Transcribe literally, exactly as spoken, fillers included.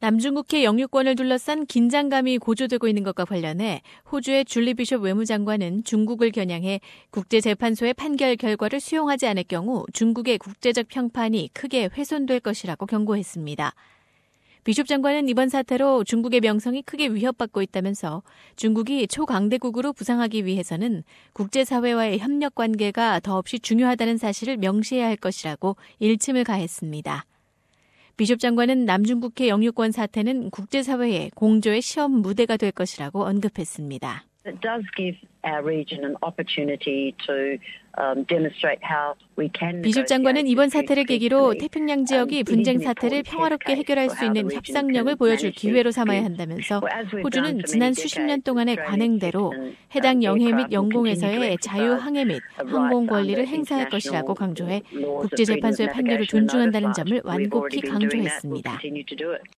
남중국해 영유권을 둘러싼 긴장감이 고조되고 있는 것과 관련해 호주의 줄리 비숍 외무장관은 중국을 겨냥해 국제재판소의 판결 결과를 수용하지 않을 경우 중국의 국제적 평판이 크게 훼손될 것이라고 경고했습니다. 비숍 장관은 이번 사태로 중국의 명성이 크게 위협받고 있다면서 중국이 초강대국으로 부상하기 위해서는 국제사회와의 협력 관계가 더없이 중요하다는 사실을 명시해야 할 것이라고 일침을 가했습니다. 비숍 장관은 남중국해 영유권 사태는 국제사회의 공조의 시험 무대가 될 것이라고 언급했습니다. It does give our region an opportunity to um, demonstrate how we can. 비숍 장관은 이번 사태를 계기로 태평양 지역이 분쟁 사태를 평화롭게 해결할 수 있는 협상력을 보여줄 기회로 삼아야 한다면서 호주는 지난 수십 년 동안의 관행대로 해당 영해 및 영공에서의 자유항해 및 항공 권리를 행사할 것이라고 강조해 국제재판소의 판결을 존중한다는 점을 완곡히 강조했습니다.